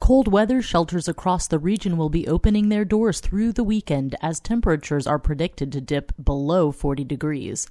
Cold weather shelters across the region will be opening their doors through the weekend as temperatures are predicted to dip below 40 degrees.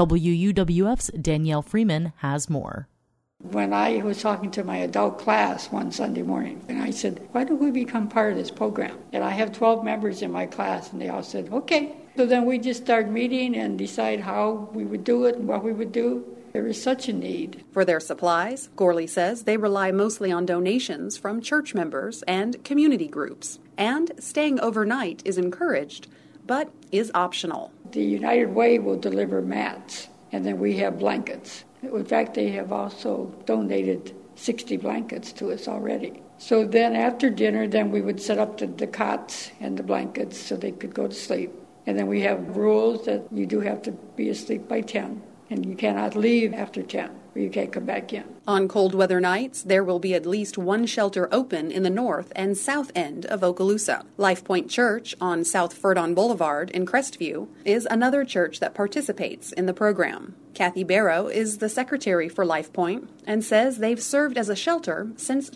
WUWF's Danielle Freeman has more. When I was talking to my adult class one Sunday morning, and I said, why don't we become part of this program? And I have 12 members in my class, and they all said, okay. So then we just started meeting and decide how we would do it and what we would do. There is such a need. For their supplies, Gorley says they rely mostly on donations from church members and community groups. And staying overnight is encouraged, but is optional. The United Way will deliver mats, and then we have blankets. In fact, they have also donated 60 blankets to us already. So then after dinner, then we would set up the cots and the blankets so they could go to sleep. And then we have rules that you do have to be asleep by 10. And you cannot leave after 10, or you can't come back in. On cold weather nights, there will be at least one shelter open in the north and south end of Okaloosa. Life Point Church on South Furdon Boulevard in Crestview is another church that participates in the program. Kathy Barrow is the secretary for Life Point and says they've served as a shelter since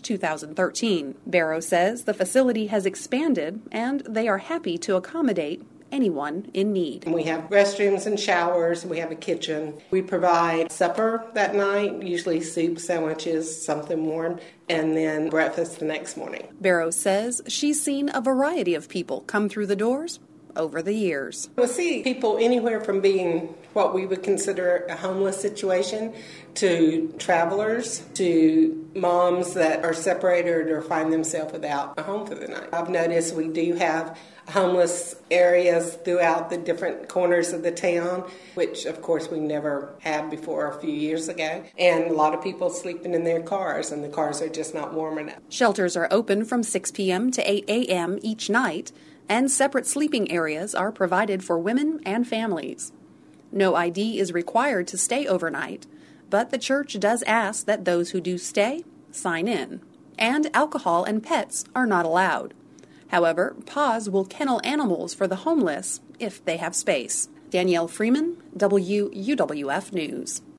2013. Barrow says the facility has expanded and they are happy to accommodate anyone in need. We have restrooms and showers. We have a kitchen. We provide supper that night, usually soup, sandwiches, something warm, and then breakfast the next morning. Barrow says she's seen a variety of people come through the doors over the years. We'll see people anywhere from being what we would consider a homeless situation to travelers to moms that are separated or find themselves without a home for the night. I've noticed we do have homeless areas throughout the different corners of the town, which of course we never had before a few years ago. And a lot of people sleeping in their cars, and the cars are just not warm enough. Shelters are open from 6 p.m. to 8 a.m. each night, and separate sleeping areas are provided for women and families. No ID is required to stay overnight, but the church does ask that those who do stay sign in. And alcohol and pets are not allowed. However, PAWS will kennel animals for the homeless if they have space. Danielle Freeman, WUWF News.